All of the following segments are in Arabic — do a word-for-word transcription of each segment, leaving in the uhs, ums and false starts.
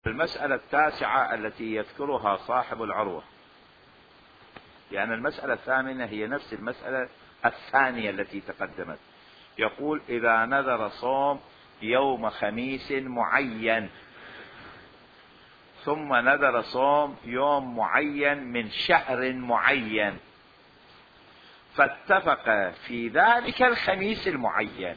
المسألة التاسعة التي يذكرها صاحب العروة، لأن يعني المسألة الثامنة هي نفس المسألة الثانية التي تقدمت. يقول: إذا نذر صوم يوم خميس معين ثم نذر صوم يوم معين من شهر معين، فاتفق في ذلك الخميس المعين.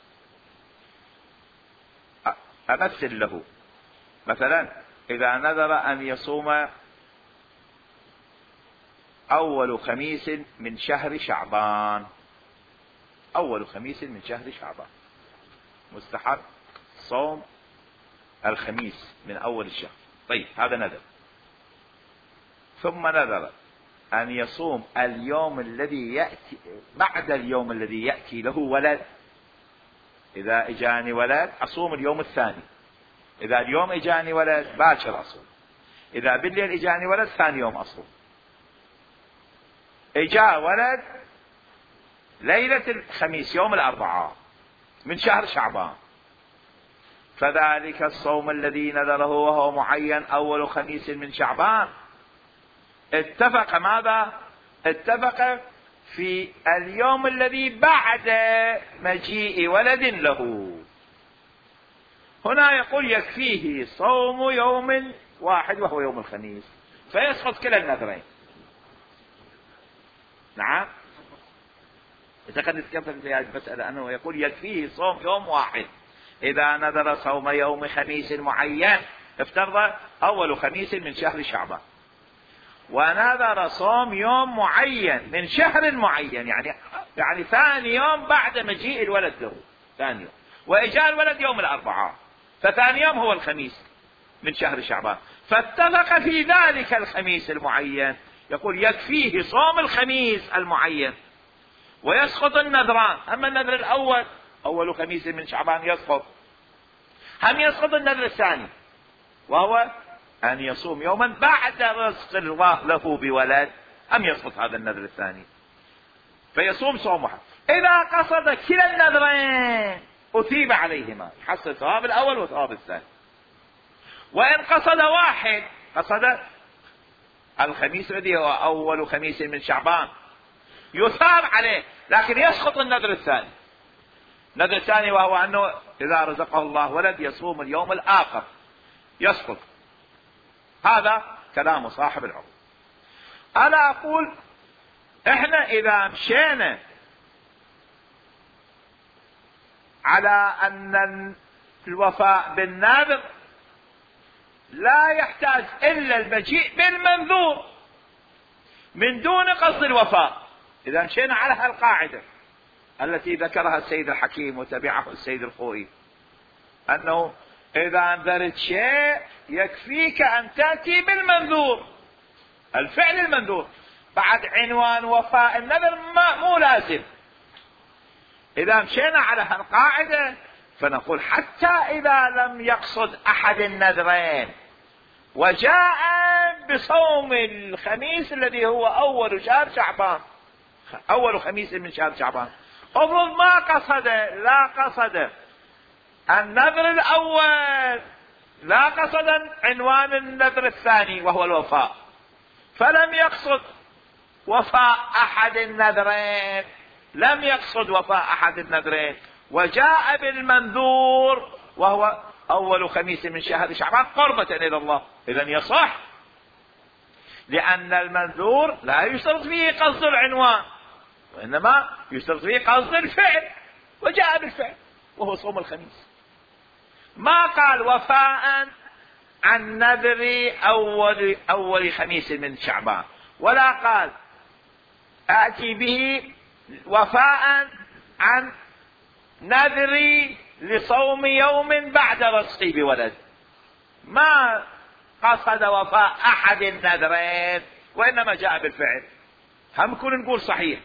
أمثل له مثلا: إذا نذر أن يصوم أول خميس من شهر شعبان، أول خميس من شهر شعبان مستحب صوم الخميس من أول الشهر. طيب، هذا نذر. ثم نذر أن يصوم اليوم الذي يأتي بعد اليوم الذي يأتي له ولد. إذا إجاني ولد أصوم اليوم الثاني، إذا اليوم إجاني ولد باكر أصوم، إذا بالليل إجاني ولد ثاني يوم أصوم. إجا ولد ليلة الخميس يوم الأربعاء من شهر شعبان، فذلك الصوم الذي نذره وهو معين أول خميس من شعبان اتفق ماذا؟ اتفق في اليوم الذي بعد مجيء ولد له. هنا يقول: يكفيه صوم يوم واحد وهو يوم الخميس، فيسقط كلا النذرين. نعم، إذا كان نتكلم في هذه المسألة أنه يقول يكفيه صوم يوم واحد. إذا نذر صوم يوم خميس معين، افترض أول خميس من شهر شعبان، ونذر صوم يوم معين من شهر معين، يعني يعني ثاني يوم بعد مجيء الولد له، ثاني يوم، وإجاء الولد يوم الأربعاء، فثاني يوم هو الخميس من شهر شعبان، فاتفق في ذلك الخميس المعين. يقول: يكفيه صوم الخميس المعين ويسقط النذران. أما النذر الأول أول خميس من شعبان يسقط، هم يسقط النذر الثاني وهو أن يصوم يوما بعد رزق الله له بولد، أم يسقط هذا النذر الثاني فيصوم صوم واحد. إذا قصد كلا النذرين أثيب عليهما، يحصل ثواب الأول وثواب الثاني. وإن قصد واحد، قصد الخميس الذي هو أول خميس من شعبان، يثاب عليه، لكن يسقط النذر الثاني. النذر الثاني وهو أنه إذا رزقه الله ولد يصوم اليوم الآخر، يسقط. هذا كلام صاحب العروة. أنا أقول: إحنا إذا مشينا على أن الوفاء بالنذر لا يحتاج إلا المجيء بالمنذور من دون قصد الوفاء، إذا مشينا على هالقاعدة التي ذكرها السيد الحكيم وتبعه السيد الخوئي، أنه إذا أنذرت شيء يكفيك أن تأتي بالمنذور، الفعل المنذور، بعد عنوان وفاء النذر ما مو لازم. إذا مشينا على هالقاعدة فنقول: حتى إذا لم يقصد أحد النذرين وجاء بصوم الخميس الذي هو أول شهر شعبان، أول خميس من شهر شعبان، أفرض ما قصد، لا قصد النذر الأول، لا قصد عنوان النذر الثاني وهو الوفاء، فلم يقصد وفاء أحد النذرين، لم يقصد وفاء أحد النذرين، وجاء بالمنذور وهو أول خميس من شهر شعبان قربة إلى الله، إذن يصح، لأن المنذور لا يشترط فيه قصد العنوان، وإنما يشترط فيه قصد الفعل، وجاء بالفعل وهو صوم الخميس. ما قال وفاء عن نذر أول أول خميس من شعبان، ولا قال آتي به وفاء عن نذري لصوم يوم بعد رزقي بولد. ما قصد وفاء أحد النذرين، وإنما جاء بالفعل. هم كون نقول صحيح،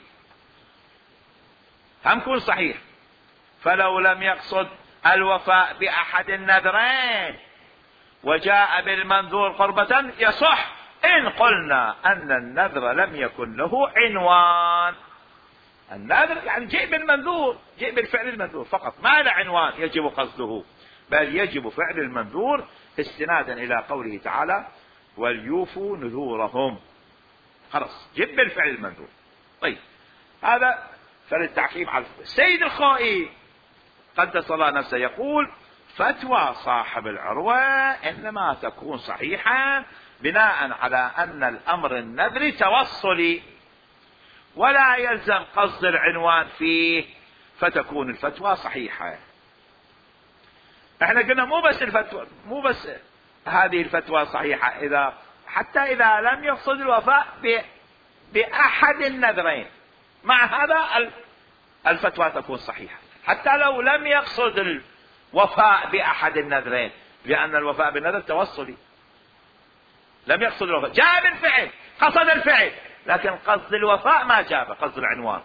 هم كون صحيح، فلو لم يقصد الوفاء بأحد النذرين وجاء بالمنذور قربة يصح، إن قلنا أن النذر لم يكن له عنوان. النذر يعني جئ بالمنذور، جئ بالفعل المنذور فقط، ما له عنوان يجب قصده، بل يجب فعل المنذور استنادا إلى قوله تعالى وليوفوا نذورهم. خلاص جب الفعل المنذور. طيب هذا فللتعقيب على السيد الخوئي قدس الله نفسه يقول فتوى صاحب العروة إنما تكون صحيحة بناء على أن الأمر النذري توصلي ولا يلزم قصد العنوان فيه فتكون الفتوى صحيحة. احنا قلنا مو بس الفتوى مو بس هذه الفتوى صحيحة إذا حتى إذا لم يقصد الوفاء بأحد النذرين مع هذا الفتوى تكون صحيحة، حتى لو لم يقصد الوفاء بأحد النذرين، لأن الوفاء بالنذر توصلي لم يقصد الوفاء، جاء بالفعل قصد الفعل لكن قصد الوفاء ما جاء قصد العنوان،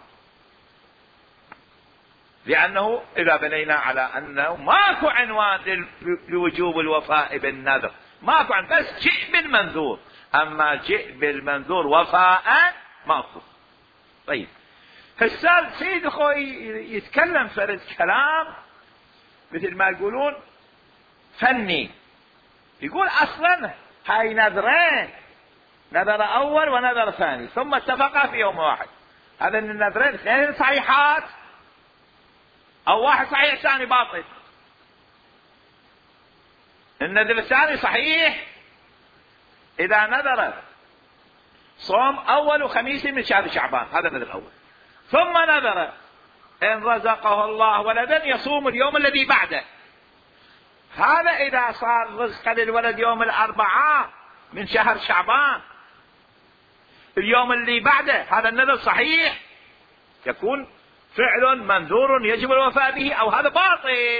لأنه إذا بنينا على أنه ماكو عنوان لوجوب الوفاء بالنذر ماكو عنوان، بس جئ بالمنذور، أما جئ بالمنذور وفاء ماكو. طيب هسه سيد أخوي يتكلم فرد كلام مثل ما يقولون فني، يقول أصلا هاي نذرين، نذر أول ونذر ثاني ثم اتفقا في يوم واحد، هذا النذرين اثنين صحيحات أو واحد صحيح ثاني باطل. النذر الثاني صحيح إذا نذر صوم أول وخميس من شهر شعبان، هذا النذر الأول، ثم نذر إن رزقه الله ولدا يصوم اليوم الذي بعده، هذا إذا صار رزق للولد يوم الأربعاء من شهر شعبان اليوم اللي بعده هذا النذر صحيح، يكون فعل منذور يجب الوفاء به، أو هذا باطل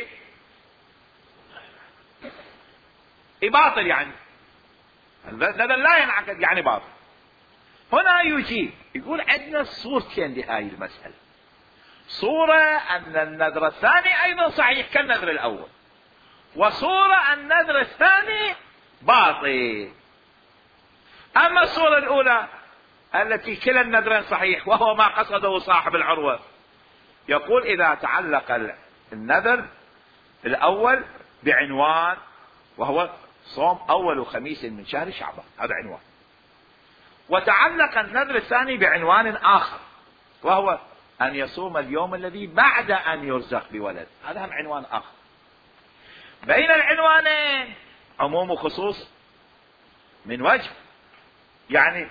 باطل يعني النذر لا ينعقد يعني باطل. هنا يجيب يقول عندنا صورتين لهذه المسألة، صورة أن النذر الثاني أيضا صحيح كالنذر الأول، وصورة النذر الثاني باطل. أما الصورة الأولى التي كلا النذرين صحيح وهو ما قصده صاحب العروة، يقول إذا تعلق النذر الأول بعنوان وهو صوم أول خميس من شهر شعبان، هذا عنوان، وتعلق النذر الثاني بعنوان آخر وهو أن يصوم اليوم الذي بعد أن يرزق بولد، هذا هم عنوان آخر. بين العنوانين عموم وخصوص من وجه، يعني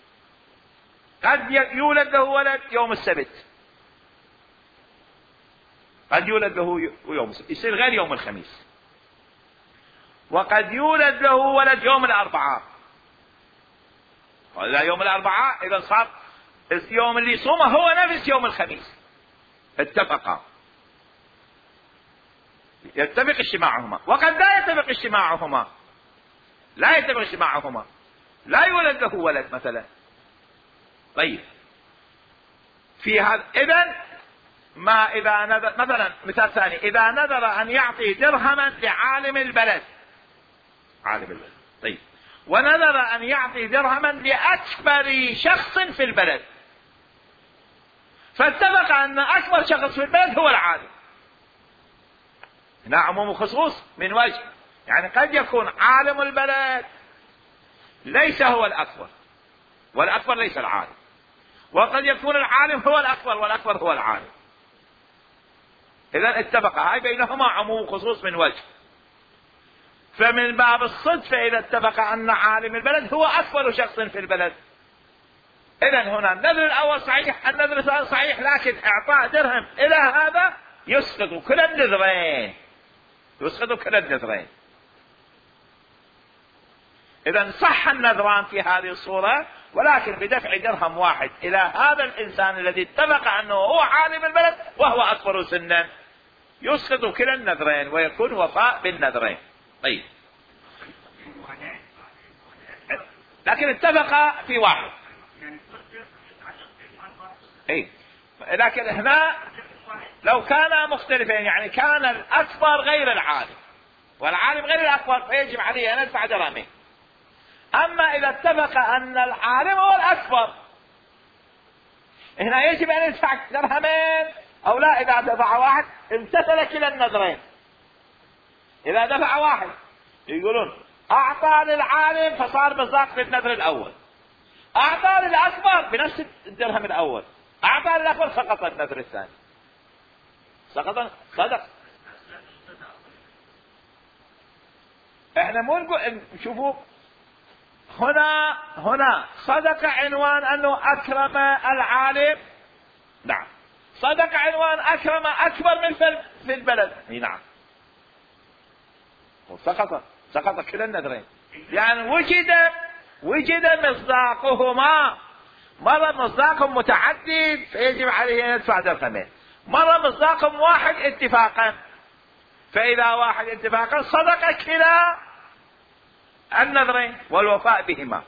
قد يولد له ولد يوم السبت، قد يولد له يوم السبت يصير غير يوم الخميس، وقد يولد له ولد يوم الأربعاء، وإذا يوم الأربعاء إذا صار اليوم اللي يصومه هو نفس يوم الخميس، اتفقا يتفق اجتماعهما. وقد لا يتفق اجتماعهما، لا يتفق اجتماعهما، لا يولد له ولد مثلا. طيب في هذا إذن ما إذا نذر مثلا، مثال ثاني، إذا نذر أن يعطي درهما لعالم البلد، عالم البلد، طيب، ونذر أن يعطي درهما لأكبر شخص في البلد، فاتفق أن أكبر شخص في البلد هو العالم، هنا عموم وخصوص من وجه، يعني قد يكون عالم البلد ليس هو الأكبر والأكبر ليس العالم، وقد يكون العالم هو الأكبر والأكبر هو العالم، إذن اتفق، هاي بينهما عموم وخصوص من وجه. فمن باب الصدفة إذا اتفق أن عالم البلد هو أكبر شخص في البلد، إذن هنا النذر الأول صحيح، النذر الثاني صحيح، لكن إعطاء درهم إلى هذا يسقط كل النذرين، يسقط كل النذرين. إذن صح النذران في هذه الصورة، ولكن بدفع درهم واحد إلى هذا الإنسان الذي اتفق أنه هو عالم البلد وهو أكبر سنا، يسقط كلا النذرين ويكون وفاء بالنذرين. طيب لكن اتفق في واحد، اي لكن هنا لو كانا مختلفين، يعني كان الأكبر غير العالم والعالم غير الأكبر، فيجب عليه أن يدفع درهمين. أما إذا اتفق أن العالم هو الأكبر، هنا يجب أن يدفع درهمين أو لا. إذا دفع واحد امتثل كلا النذرين، إذا دفع واحد يقولون أعطى للعالم فصار مصداق في النذر الأول، أعطى للأكبر بنفس الدرهم الأول، أعطى للأكبر سقط النذر الثاني، سقط صدق. احنا مو نقول شوفوا هنا هنا صدق عنوان أنه أكرم العالم، نعم، صدق عنوان أكرم أكبر من في البلد، نعم، وسقط سقط كلا النذرين، يعني وجد وجد مصداقهما، مرة مصداقهم متعدد فيجب عليه أن يدفع درهمين، مرة مصداقهم واحد اتفاقا، فإذا واحد اتفاقا صدق كلا النذرين والوفاء بهما.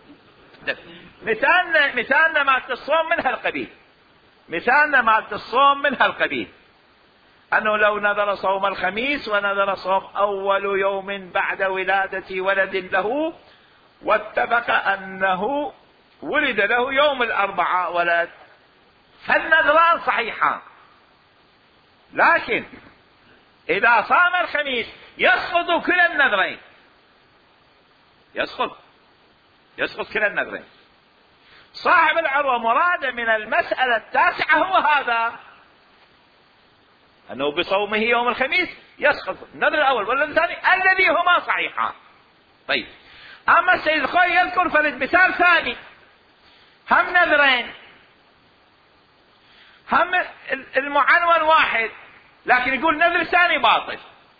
مثالنا مثالنا مالت الصوم من هالقبيل، مثالنا مالت الصوم من هالقبيل أنه لو نذر صوم الخميس ونذر صوم أول يوم بعد ولادة ولد له، واتفق أنه ولد له يوم الأربعاء ولد، فالنذران صحيحان، لكن إذا صام الخميس يسقط كلا النذرين، يسقط يسقط كلا النذرين. صاحب العروة مراد من المسألة التاسعة هو هذا، أنه بصومه يوم الخميس يسقط النذر الأول والنذر الثاني الذي هما صحيحان. طيب، أما السيد الخوي يذكر فرد مثال ثاني، هم نذرين، هم المعنون واحد، لكن يقول نذر ثاني باطل،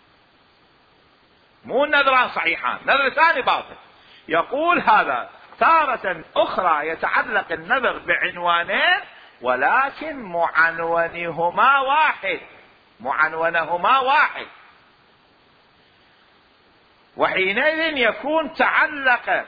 مو النذران صحيحان، نذر ثاني باطل. يقول هذا تارة أخرى يتعلق النذر بعنوانين ولكن معنونهما واحد، معنونهما واحد، وحينئذ يكون تعلق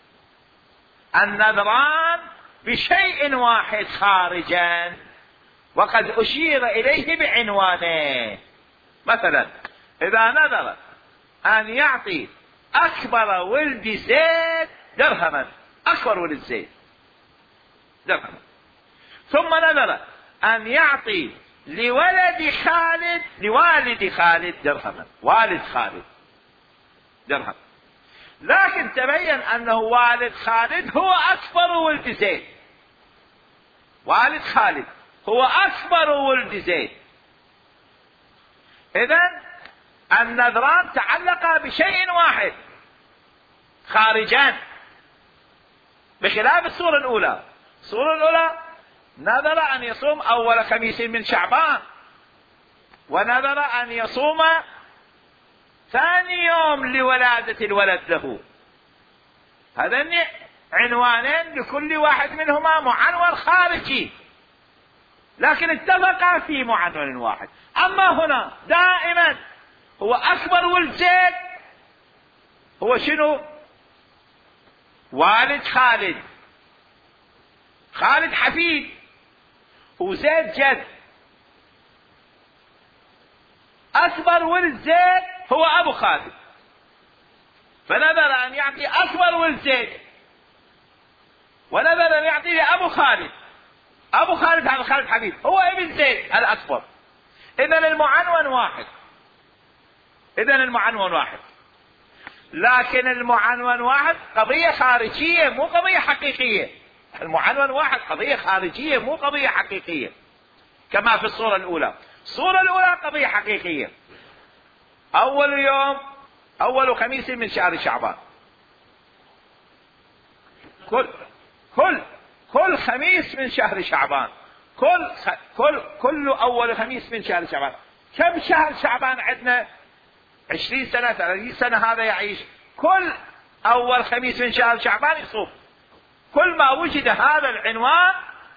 النذران بشيء واحد خارجا وقد أشير إليه بعنوانين. مثلا إذا نذر أن يعطي أكبر ولد زيد درهما، أكبر ولد زيد درهما، ثم نذر أن يعطي لولد خالد لوالد خالد درهما، والد خالد درهم، لكن تبين أنه والد خالد هو أكبر ولد زيد، والد خالد هو أكبر ولد زيد، إذن النذران تعلقا بشيء واحد خارجان، بخلاف الصورة الأولى. الصورة الأولى نذر أن يصوم أول خميس من شعبان، ونذر أن يصوم ثاني يوم لولادة الولد له، هذين عنوانين لكل واحد منهما معنون خارجي، لكن اتفقا في معنون واحد. أما هنا دائما هو أكبر ولد زيد هو شنو؟ والد خالد، خالد حفيد وزيد جد، أكبر ولد زيد هو أبو خالد، فنذر أن يعطي أكبر ولد زيد ونذر أن يعطي لأبو خالد، أبو خالد هذا خالد حفيد هو ابن زيد الأكبر، إذن المعنون واحد، إذن المعنون واحد، لكن المعنون واحد قضية خارجية مو قضية حقيقية، المعنون واحد قضية خارجية مو قضية حقيقية كما في الصورة الأولى. الصورة الأولى قضية حقيقية، أول يوم أول خميس من شهر شعبان، كل كل كل خميس من شهر شعبان، كل خ... كل كل أول خميس من شهر شعبان. كم شهر شعبان عندنا؟ عشرين سنة ثلاثين سنة هذا يعيش، كل أول خميس من شهر شعبان يصوم، كل ما وجد هذا العنوان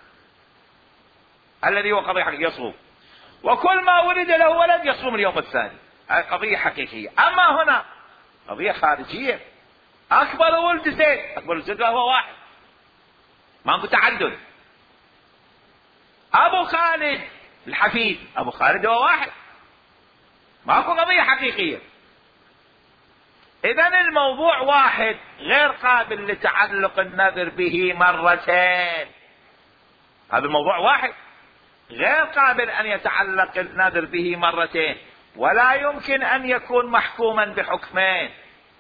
الذي هو قضية حقيقية يصوم، وكل ما ولد له ولد يصوم اليوم الثاني، هذه قضية حقيقية. أما هنا قضية خارجية، أكبر ولد زيد، أكبر ولد زيد هو واحد، ماكو تعدد. أبو خالد الحفيد، أبو خالد هو واحد، ماكو قضية حقيقية. إذن الموضوع واحد غير قابل لتعلق النذر به مرتين، هذا الموضوع واحد غير قابل أن يتعلق النذر به مرتين، ولا يمكن أن يكون محكوما بحكمين،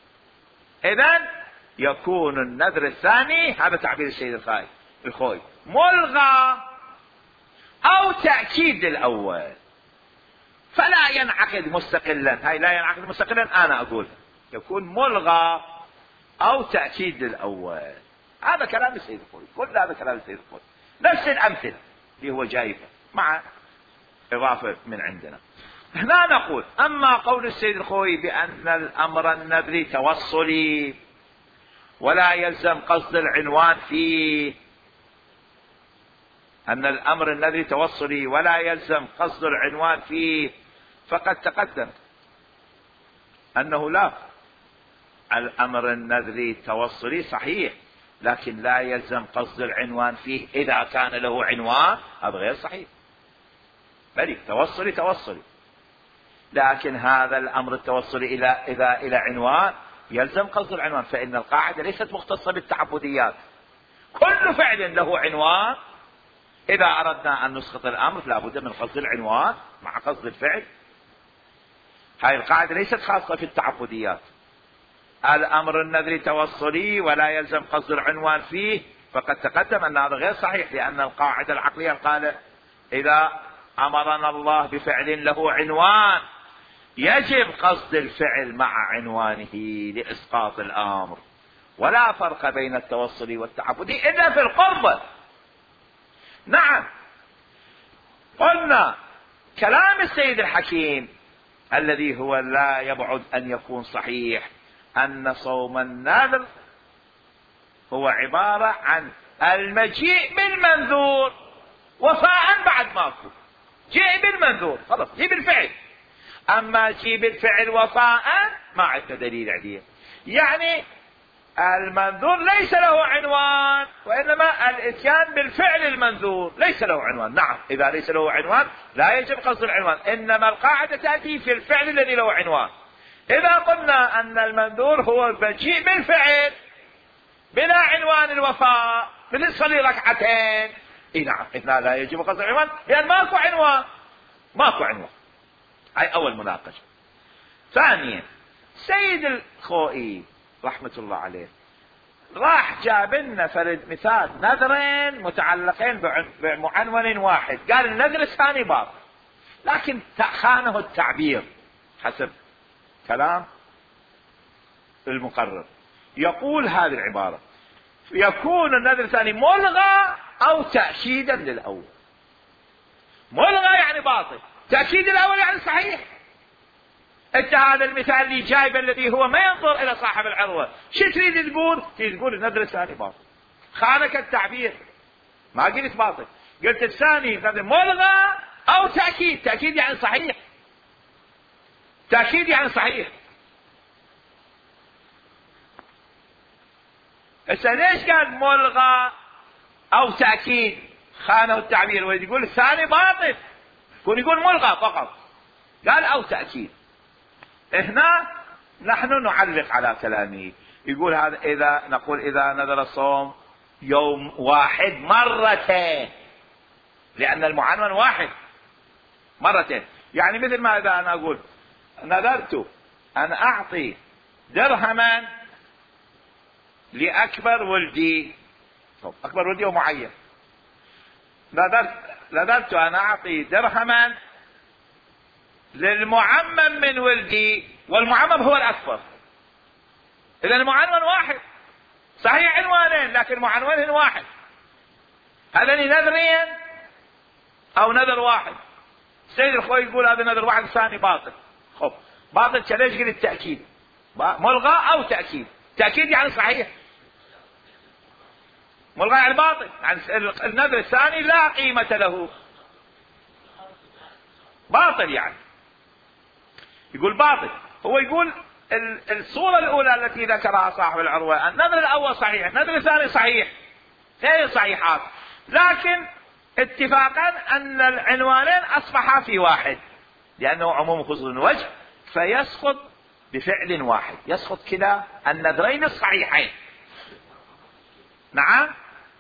إذن يكون النذر الثاني، هذا تعبير السيد الخوئي، ملغى أو تأكيد الأول، فلا ينعقد مستقلا. هاي لا ينعقد مستقلا، أنا أقول يكون ملغى أو تأكيد الأول. هذا كلام السيد الخوئي، كل هذا كلام السيد الخوئي، نفس الأمثلة اللي هو جايبه مع إضافة من عندنا. هنا نقول أما قول السيد الخوئي بأن الأمر النذري توصلي ولا يلزم قصد العنوان فيه، أن الأمر النذري توصلي ولا يلزم قصد العنوان فيه، فقد تقدم أنه لا، الأمر النذري توصلي صحيح لكن لا يلزم قصد العنوان فيه إذا كان له عنوان، هذا غير صحيح. بل توصلي توصلي، لكن هذا الأمر التوصلي إلى إذا إلى عنوان يلزم قصد العنوان، فإن القاعدة ليست مختصة بالتعبديات، كل فعل له عنوان، إذا أردنا أن نسقط الأمر لا بد من قصد العنوان مع قصد الفعل. هذه القاعدة ليست خاصة في التعبديات. الأمر النذري توصلي ولا يلزم قصد العنوان فيه، فقد تقدم أن هذا غير صحيح، لأن القاعدة العقلية قال إذا أمرنا الله بفعل له عنوان يجب قصد الفعل مع عنوانه لإسقاط الأمر، ولا فرق بين التوصلي والتعبدي إلا في القربة. نعم، قلنا كلام السيد الحكيم الذي هو لا يبعد أن يكون صحيح، أن صوم النذر هو عبارة عن المجيء بالمنذور وفاء بعد ماكو، جيء بالمنذور خلاص جيء بالفعل، أما جيء بالفعل وفاء ما عندنا دليل عليه. يعني المنذور ليس له عنوان، وإنما الإتيان بالفعل المنذور ليس له عنوان. نعم، إذا ليس له عنوان لا يجب قصد العنوان، إنما القاعدة تأتي في الفعل الذي له عنوان. إذا قلنا أن المنذور هو المجيء بالفعل بلا عنوان الوفاء، بنصلي ركعتين، إيه نعم، إذا لا يجب قصد العنوان لأن ماكو عنوان، ماكو عنوان. هاي أول مناقشة. ثانيا، سيد الخوئي رحمة الله عليه راح جاب لنا فرد مثال نذرين متعلقين بمعنون واحد، قال النذر الثاني باطل، لكن خانه التعبير حسب كلام المقرر. يقول هذه العبارة: يكون النذر الثاني ملغى أو تأكيدا للأول. ملغى يعني باطل، تأكيد الأول يعني صحيح. انت هذا المثال اللي جايب الذي هو ما ينظر الى صاحب العروة، شو تريد تقول؟ تريد تقول النذر الثاني باطل، خانك التعبير، ما قلت باطل، قلت الثاني نذر ملغى او تأكيد، تأكيد يعني صحيح، تأكيد يعني صحيح. هسه ليش قال ملغى او تأكيد؟ خانه التعبير ويقول الثاني باطل، يكون يقول ملغى فقط، قال او تأكيد. هنا نحن نعلق على كلامه، يقول هذا إذا نقول إذا نذر الصوم يوم واحد مرتين، لأن المعنون واحد مرتين، يعني مثل ما إذا أنا أقول نذرت أن أعطي درهما لأكبر ولدي، أكبر ولدي ومعين، نذرت نذرت أن أعطي درهما للمعمم من ولدي، والمعمم هو الأكبر، إذا المعنون واحد، صحيح عنوانين لكن معنونين واحد، هذين نذرين أو نذر واحد. السيد الخوئي يقول هذا نذر واحد الثاني باطل. خب باطل كليش قل التأكيد ملغى أو تأكيد؟ تأكيد يعني صحيح، ملغى يعني باطل، يعني النذر الثاني لا قيمة له، باطل يعني. يقول باطل، هو يقول الصورة الأولى التي ذكرها صاحب العروة النذر الأول صحيح، النذر الثاني صحيح، غير صحيحات، لكن اتفاقا أن العنوانين أصبحا في واحد، لأنه عموم خصوص وجه، فيسقط بفعل واحد، يسقط كلا النذرين الصحيحين. نعم،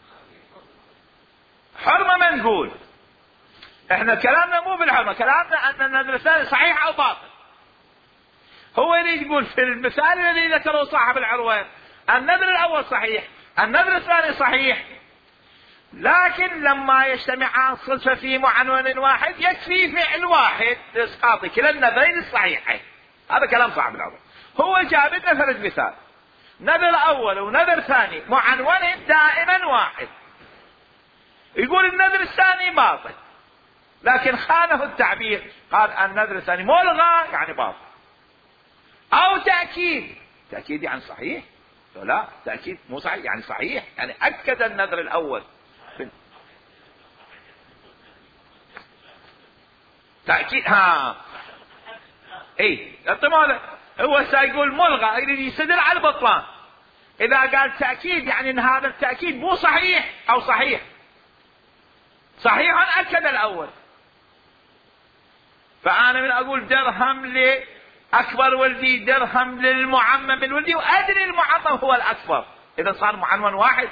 حرمة ما نقول، احنا كلامنا مو بالحرمة، كلامنا أن النذر الثاني صحيح أو باطل. هو يريد يقول في المثال الذي ذكره صاحب العروة النذر الأول صحيح، النذر الثاني صحيح، لكن لما يجتمعان صدفة في معنون واحد يكفي فعل واحد لإسقاط كلا النذرين الصحيحين. هذا كلام صاحب العروة. هو جاب لنا ثلاث مثال، نذر أول ونذر ثاني معنون دائما واحد، يقول النذر الثاني باطل، لكن خانه التعبير، قال النذر الثاني ملغى يعني باطل، أو تأكيد، تأكيد يعني صحيح، لا تأكيد مو صحيح يعني صحيح، يعني أكد النذر الأول. تأكيد ها اي الطمانة هو سيقول ملغى، يريد يستدل على البطلان. إذا قال تأكيد يعني أن هذا التأكيد مو صحيح أو صحيح، صحيح أكد الأول. فأنا من أقول درهم لأكبر ولدي، درهم للمعمم من ولدي، وأدري المعمم هو الأكبر، إذا صار معمم واحد.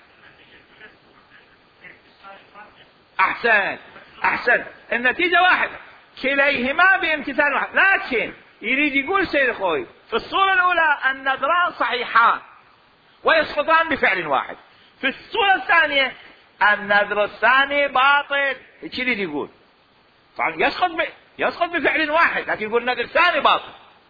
أحسن أحسن النتيجة واحدة، كليهما بامتثال واحد. لكن يريد يقول سيد أخوي في الصورة الأولى النذران صحيحان ويسقطان بفعل واحد، في الصورة الثانية النذر الثاني باطل. ايش يريد يقول؟ طبعا يسقط ب... يسقط بفعل واحد، لكن يقول النذر الثاني باطل.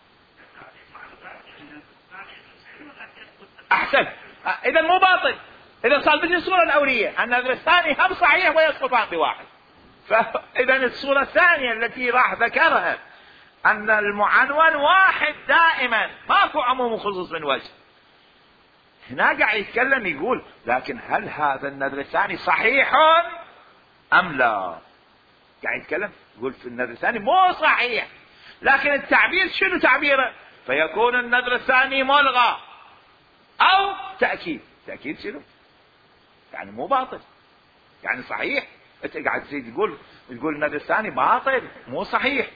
احسن، اذا مو باطل، اذا صار مثل الصورة الأولية النذر الثاني هم صحيح ويسقطان بواحد. فاذا الصورة الثانية التي راح ذكرها ان المعنون واحد دائما، ماكو عموم وخصوص من وجه. هنا قاعد يتكلم يقول لكن هل هذا النذر الثاني صحيح ام لا؟ قاعد يتكلم يقول في النذر الثاني مو صحيح، لكن التعبير شنو تعبيره؟ فيكون النذر الثاني ملغى او تأكيد. تأكيد شنو؟ يعني مو باطل يعني صحيح. انت قاعد تزيد تقول تقول النذر الثاني باطل مو صحيح.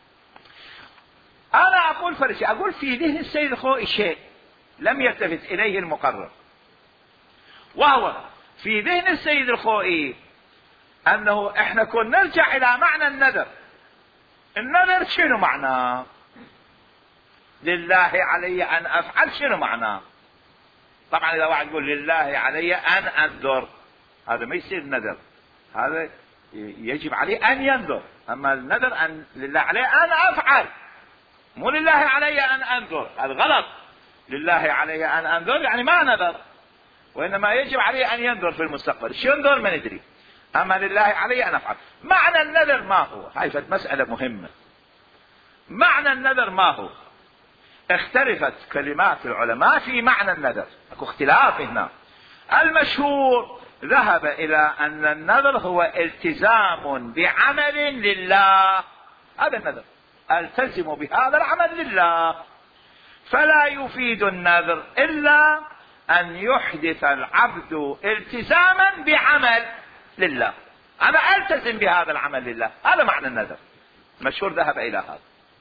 انا اقول فرشي، اقول في ذهن السيد الخوئي شيء لم يلتفت اليه المقرر، وهو في ذهن السيد الخوئي انه احنا كنا نرجع الى معنى النذر. النذر شنو معناه؟ لله علي ان افعل، شنو معناه؟ طبعا اذا واحد يقول لله علي ان انذر، هذا ما يصير نذر، هذا يجب عليه ان ينذر. اما النذر ان لله علي ان افعل، مو لله علي ان انذر، هذا غلط. لله علي ان انذر يعني ما نذر، وانما يجب عليه ان ينذر في المستقبل. شو ينذر ما ندري، اما لله علي ان افعل. معنى النذر ما هو؟ هاي مسألة مهمة. معنى النذر ما هو؟ اختلفت كلمات العلماء في معنى النذر، اكو اختلاف هنا. المشهور ذهب الى ان النذر هو التزام بعمل لله، هذا النذر، التزم بهذا العمل لله. فلا يفيد النذر الا ان يحدث العبد التزاما بعمل لله، انا التزم بهذا العمل لله، هذا معنى النذر. المشهور ذهب الى هذا.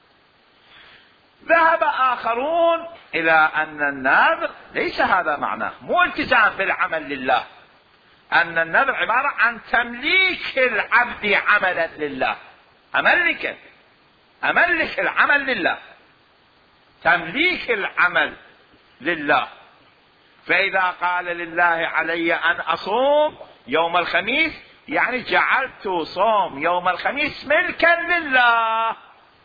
ذهب اخرون الى ان النذر ليس هذا معناه، مو التزام بالعمل لله، ان النذر عبارة عن تمليك العبد عملا لله، املك املك العمل لله، تمليك العمل لله. فاذا قال لله علي ان اصوم يوم الخميس يعني جعلت صوم يوم الخميس ملكا لله.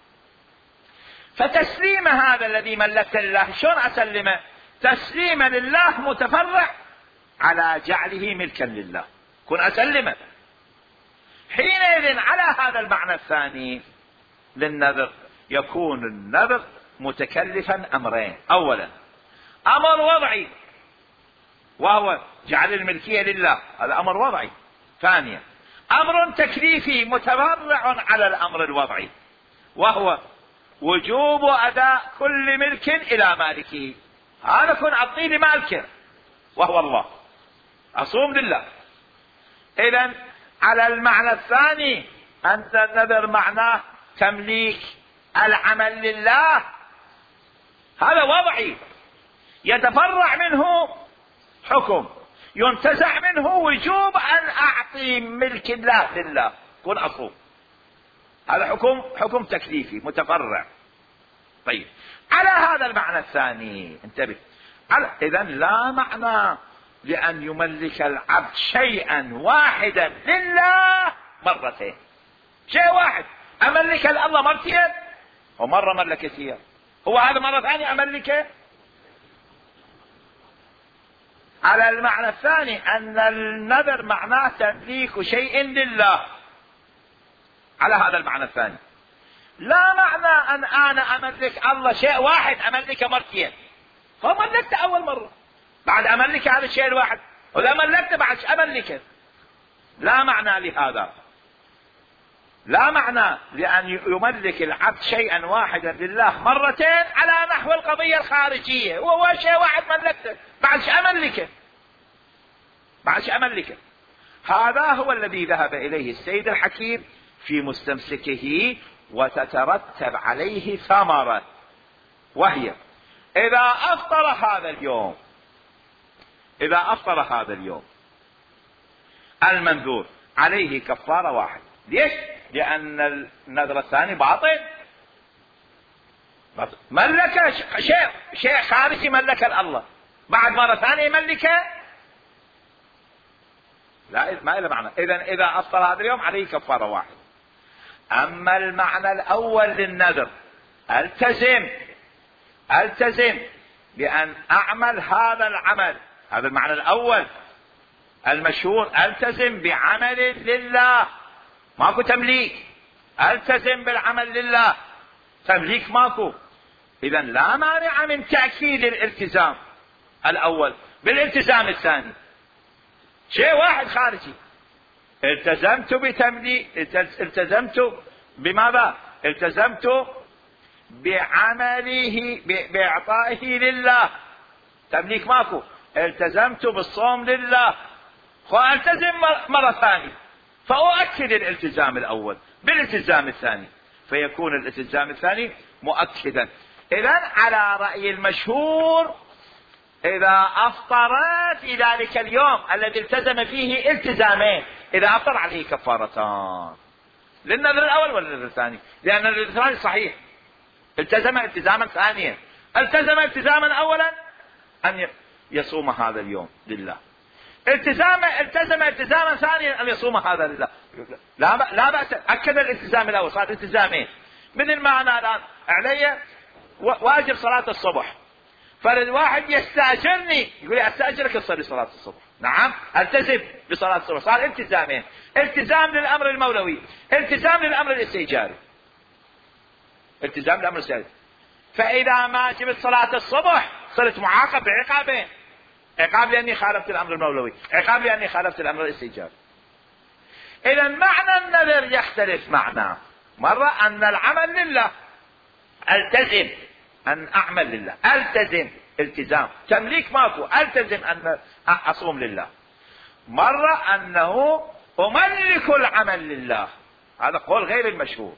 فتسليم هذا الذي ملكت لله شلون اسلمه؟ تسليما لله متفرع على جعله ملكا لله، كن اسلمه. حينئذ على هذا المعنى الثاني للنذر يكون النذر متكلفا امرين. اولا امر وضعي وهو جعل الملكية لله، هذا امر وضعي. ثانيا امر تكليفي متفرع على الامر الوضعي، وهو وجوب اداء كل ملك الى مالكه. هذا كن اعطيني مالكه وهو الله، اصوم لله. اذا على المعنى الثاني ان النذر معناه تمليك العمل لله، هذا وضعي يتفرع منه حكم، ينتزع منه وجوب ان اعطي ملك الله لله، كن اصوم. هذا حكم حكم تكليفي متفرع. طيب، على هذا المعنى الثاني انتبه، إذن لا معنى لأن يملك العبد شيئا واحدا لله مرتين. شيء واحد أملك الله مرتين، ومرة ملكت هي، هو هذا مرة ثانية أملكه. على المعنى الثاني أن النذر معناه تمليك شيء لله، على هذا المعنى الثاني لا معنى أن أنا أملك الله شيء واحد أملكه مرتين، فملكت أول مرة بعد أملك هذا الشيء الواحد، ولا ملكت بعد أملكه. لا معنى لهذا، لا معنى لأن يملك العبد شيئا واحدا لله مرتين على نحو القضية الخارجية، وهو شيء واحد ملكته بعد أملكه بعد أملكه. هذا هو الذي ذهب إليه السيد الحكيم في مستمسكه، وتترتب عليه ثمرة، وهي إذا أفطر هذا اليوم إذا أفطر هذا اليوم المنذور عليه كفارة واحد. ليش؟ لأن النذر الثاني باطل، ملك شيء شيء خارجي، ملك الله بعد مرة ثانية يملكه، لا ما له معنى. إذن إذا أفطر هذا اليوم عليه كفارة واحد. أما المعنى الأول للنذر، التزم التزم بأن أعمل هذا العمل، هذا المعنى الأول المشهور، التزم بعمل لله، ماكو تمليك، التزم بالعمل لله، تمليك ماكو. إذن لا مانع من تأكيد الالتزام الأول بالالتزام الثاني، شيء واحد خارجي، التزمت بتمليك، التزمت بماذا؟ التزمت بعمله بإعطائه لله، تمليك ماكو. التزمت بالصوم لله، فألتزم مرة ثانية، فأؤكد الالتزام الأول بالالتزام الثاني، فيكون الالتزام الثاني مؤكدا. إذن على رأي المشهور، إذا أفطرت في ذلك اليوم الذي التزم فيه التزامين، إذا أفطر عليه كفارتان للنذر الأول والنذر الثاني، لأن النذر الثاني صحيح، التزم التزاما ثانيا، التزم التزاما أولا أن يصوم هذا اليوم لله، التزام التزم التزاما ثانيا أن يصوم هذا لله، لا لا بأس، أكد الالتزام الأول، صار التزامين. مثل ما أنا الآن علي واجب صلاة الصبح، فرد واحد يستأجرني يقول لي أستأجرك تصلي صلاة الصبح، نعم التزم بصلاة الصبح، صار التزامين، التزام للأمر المولوي، التزام للأمر الاستئجاري، التزام للأمر الاستئجاري. فإذا ما جبت صلاة الصبح صرت معاقب بعقابين، عقاب لأني خالفت الأمر المولوي، عقاب لأني خالفت الأمر الاستئجاري. إذا معنى النذر يختلف معناه، مرة أن العمل لله، التزم أن أعمل لله، التزم التزام، تمليك ماكو، التزم أن أصوم لله. مرة أنه أملك العمل لله، هذا قول غير المشهور.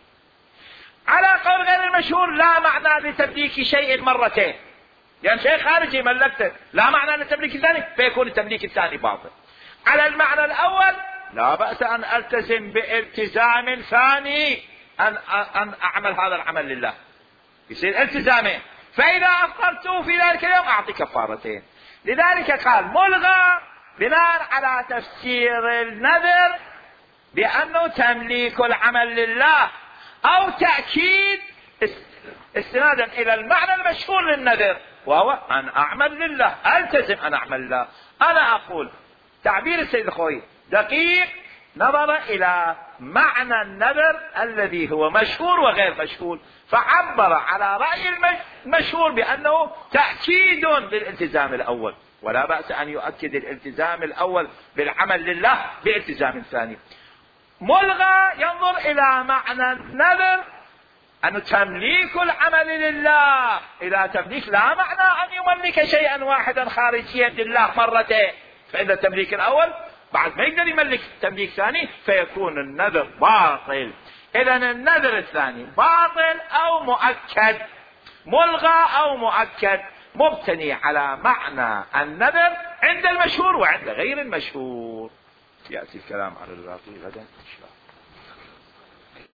على قول غير المشهور لا معنى لتمليك شيء مرتين، يعني شيء خارجي ملكته، لا معنى لتمليك الثاني، فيكون التمليك الثاني باطل. على المعنى الأول لا بأس أن ألتزم بالتزام ثاني، أن أن أعمل هذا العمل لله، يصير التزامين، فإذا أفطرت في ذلك اليوم أعطي كفارتين. لذلك قال ملغى بناء على تفسير النذر بأنه تمليك العمل لله، أو تأكيد استنادا إلى المعنى المشهور للنذر، وهو أن أعمل لله، ألتزم أن أعمل لله. أنا أقول تعبير السيد الخوي دقيق، نظر إلى معنى النذر الذي هو مشهور وغير مشهور، فعبر على رأي المشهور بأنه تأكيد للالتزام الأول، ولا بأس أن يؤكد الالتزام الأول بالعمل لله بالالتزام الثاني. ملغى ينظر إلى معنى النذر أن تمليك العمل لله، إلى تمليك لا معنى أن يملك شيئا واحدا خارجيا لله مرتين، فإن التمليك الأول بعد ما يقدر يملك تمليك ثاني فيكون النذر باطل. إذن النذر الثاني باطل أو مؤكد، ملغى أو مؤكد، مبتني على معنى النذر عند المشهور وعند غير المشهور. يأتي الكلام على الباقي غدا إن شاء الله.